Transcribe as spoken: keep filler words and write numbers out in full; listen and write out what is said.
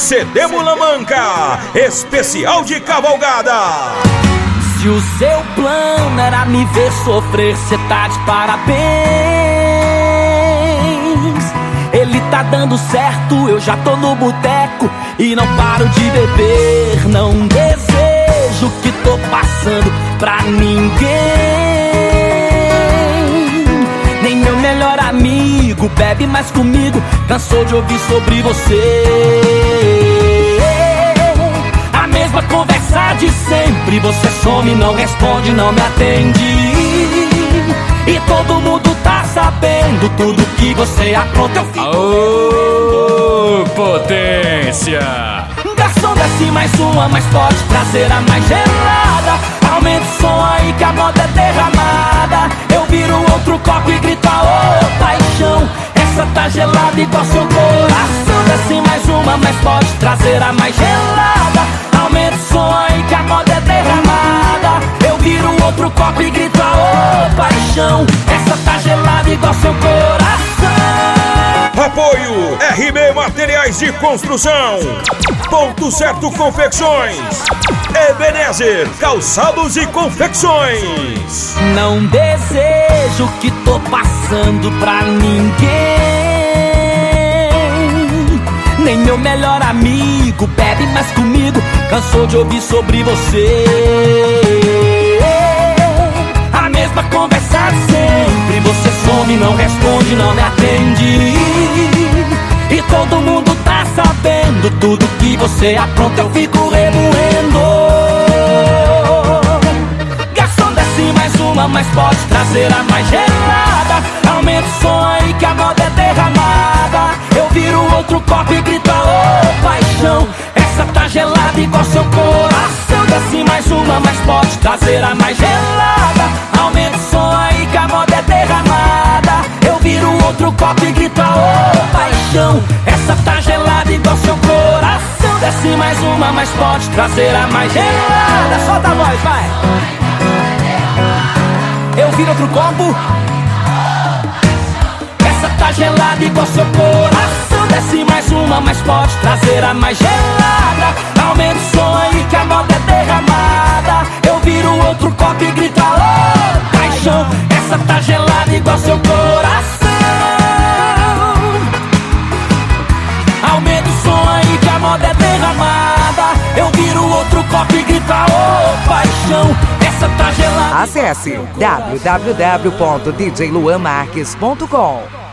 C D Mulamanca, especial de cavalgada. Se o seu plano era me ver sofrer, cê tá de parabéns. Ele tá dando certo, eu já tô no boteco e não paro de beber. Não desejo o que tô passando pra ninguém. Nem meu melhor amigo bebe mais comigo, cansou de ouvir sobre você. A mesma conversa de sempre, você some, não responde, não me atende. E todo mundo tá sabendo tudo que você apronta, eu fico. Aô, potência! Garçom, desce mais uma, mas pode trazer a mais gelada. Aumenta o som aí que a moda é derramada. Eu viro outro copo e grito, aô, paixão, essa tá gelada igual seu coração. Desce mais uma, mas pode trazer a mais gelada. Aumenta o som aí que a moda é derramada. Eu viro outro copo e grito, aô, paixão, essa tá gelada igual seu coração. Apoio R B Materiais de Construção, Ponto Certo Confecções, Ebenezer Calçados e Confecções. Não desejo o que tô passando pra ninguém. Nem meu melhor amigo bebe mais comigo, cansou de ouvir sobre você. A mesma conversa de sempre, você some, não responde, não me atende. E todo mundo tá sabendo tudo que você apronta, eu fico remoendo. Garçom, desce mais uma, mas pode trazer a mais gelada. Aumenta o som aí que a moda é derramada. Eu viro outro copo e grito, aô, paixão, essa tá gelada igual seu coração. Desce mais uma, mas pode trazer a mais gelada. Aumenta o som aí que a moda é derramada. Eu viro outro copo e grito, aô, paixão, essa tá gelada igual seu coração. Desce mais uma, mas pode trazer a mais gelada. Solta a voz, vai. Eu viro outro copo, essa tá gelada igual seu coração. Desce mais uma, mas pode trazer a mais gelada. Aumenta o som aí que a moda é derramada. Eu viro outro copo e grito, alô, paixão, essa tá gelada igual seu coração. Aumenta o som aí que a moda é derramada. Eu viro outro copo e grito, aô, paixão, essa tá gelada. Acesse w w w ponto d j luan marques ponto com.